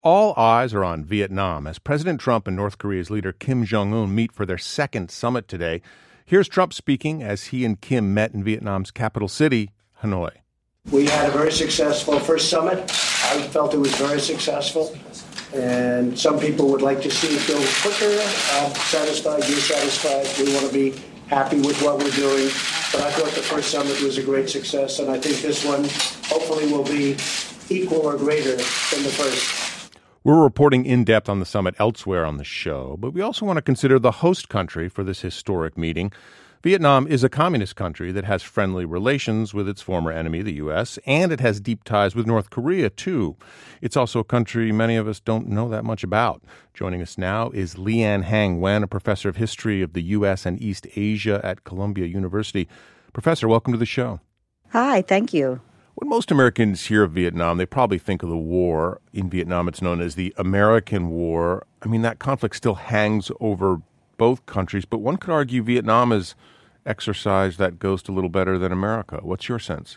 All eyes are on Vietnam as President Trump and North Korea's leader Kim Jong-un meet for their second summit today. Here's Trump speaking as he and Kim met in Vietnam's capital city, Hanoi. We had a very successful first summit. I felt it was very successful. And some people would like to see it go quicker. I'm satisfied, you're satisfied. We want to be happy with what we're doing. But I thought the first summit was a great success, and I think this one hopefully will be equal or greater than the first. We're reporting in depth on the summit elsewhere on the show, but we also want to consider the host country for this historic meeting. Vietnam is a communist country that has friendly relations with its former enemy, the U.S., and it has deep ties with North Korea, too. It's also a country many of us don't know that much about. Joining us now is Leanne Hang Nguyen, a professor of history of the U.S. and East Asia at Columbia University. Professor, welcome to the show. Hi, thank you. When most Americans hear of Vietnam, they probably think of the war. In Vietnam, it's known as the American War. I mean, that conflict still hangs over both countries, but one could argue Vietnam is exercise that goes a little better than America. What's your sense?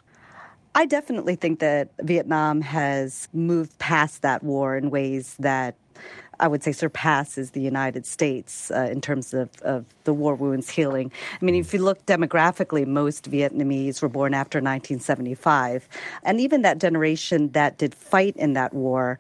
I definitely think that Vietnam has moved past that war in ways that I would say surpasses the United States in terms of the war wounds healing. I mean, if you look demographically, most Vietnamese were born after 1975. And even that generation that did fight in that war,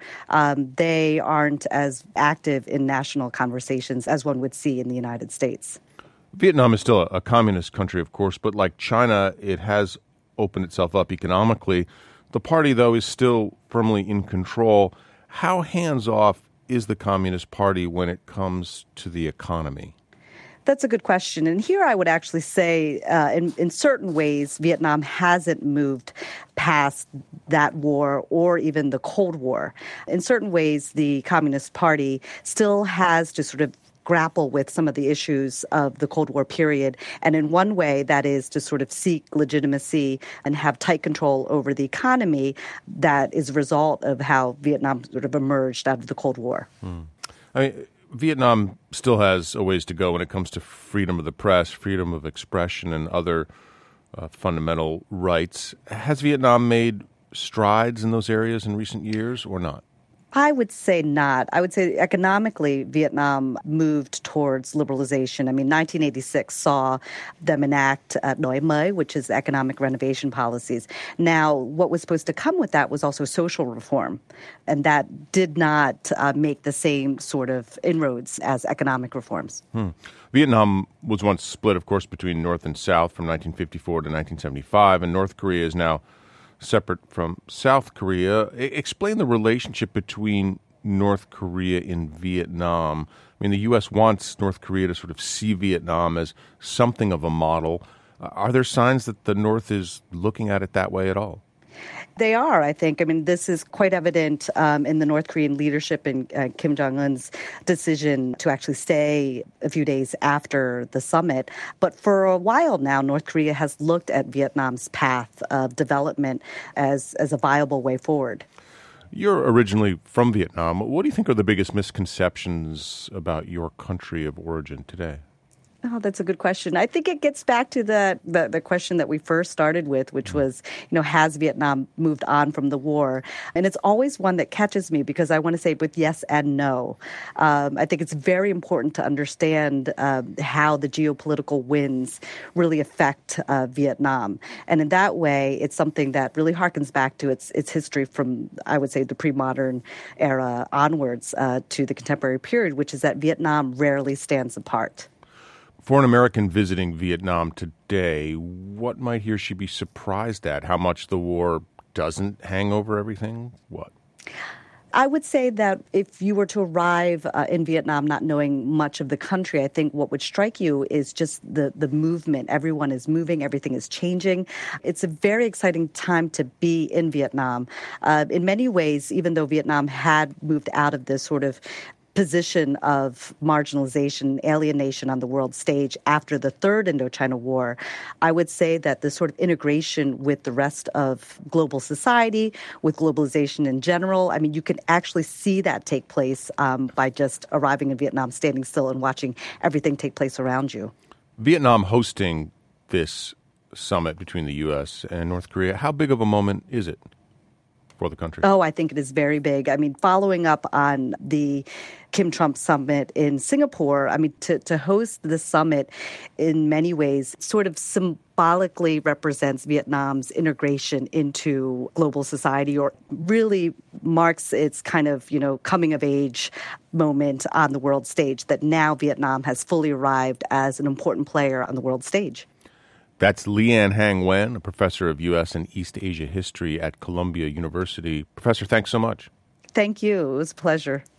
they aren't as active in national conversations as one would see in the United States. Vietnam is still a communist country, of course, but like China, it has opened itself up economically. The party, though, is still firmly in control. How hands-off is the Communist Party when it comes to the economy? That's a good question. And here I would actually say in certain ways, Vietnam hasn't moved past that war or even the Cold War. In certain ways, the Communist Party still has to sort of grapple with some of the issues of the Cold War period. And in one way, that is to sort of seek legitimacy and have tight control over the economy that is a result of how Vietnam sort of emerged out of the Cold War. I mean, Vietnam still has a ways to go when it comes to freedom of the press, freedom of expression, and other fundamental rights. Has Vietnam made strides in those areas in recent years or not? I would say not. I would say economically, Vietnam moved towards liberalization. I mean, 1986 saw them enact Doi Mới, which is economic renovation policies. Now, what was supposed to come with that was also social reform, and that did not make the same sort of inroads as economic reforms. Vietnam was once split, of course, between North and South from 1954 to 1975, and North Korea is now separate from South Korea. Explain the relationship between North Korea and Vietnam. I mean, the U.S. wants North Korea to sort of see Vietnam as something of a model. Are there signs that the North is looking at it that way at all? They are, I think. I mean, this is quite evident in the North Korean leadership and Kim Jong-un's decision to actually stay a few days after the summit. But for a while now, North Korea has looked at Vietnam's path of development as a viable way forward. You're originally from Vietnam. What do you think are the biggest misconceptions about your country of origin today? Oh, that's a good question. I think it gets back to the question that we first started with, which was, has Vietnam moved on from the war? And it's always one that catches me because I want to say with yes and no. I think it's very important to understand how the geopolitical winds really affect Vietnam. And in that way, it's something that really harkens back to its history from, I would say, the pre-modern era onwards to the contemporary period, which is that Vietnam rarely stands apart. For an American visiting Vietnam today, what might he or she be surprised at? How much the war doesn't hang over everything? What? I would say that if you were to arrive in Vietnam not knowing much of the country, I think what would strike you is just the movement. Everyone is moving. Everything is changing. It's a very exciting time to be in Vietnam. In many ways, even though Vietnam had moved out of this sort of position of marginalization, alienation on the world stage after the Third Indochina War, I would say that the sort of integration with the rest of global society, with globalization in general, I mean, you can actually see that take place by just arriving in Vietnam, standing still and watching everything take place around you. Vietnam hosting this summit between the U.S. and North Korea, how big of a moment is it for the country? Oh, I think it is very big. I mean, following up on the Kim-Trump summit in Singapore, I mean, to host the summit in many ways sort of symbolically represents Vietnam's integration into global society, or really marks its kind of, coming of age moment on the world stage, that now Vietnam has fully arrived as an important player on the world stage. That's Leanne Hang Nguyen, a professor of U.S. and East Asia history at Columbia University. Professor, thanks so much. Thank you. It was a pleasure.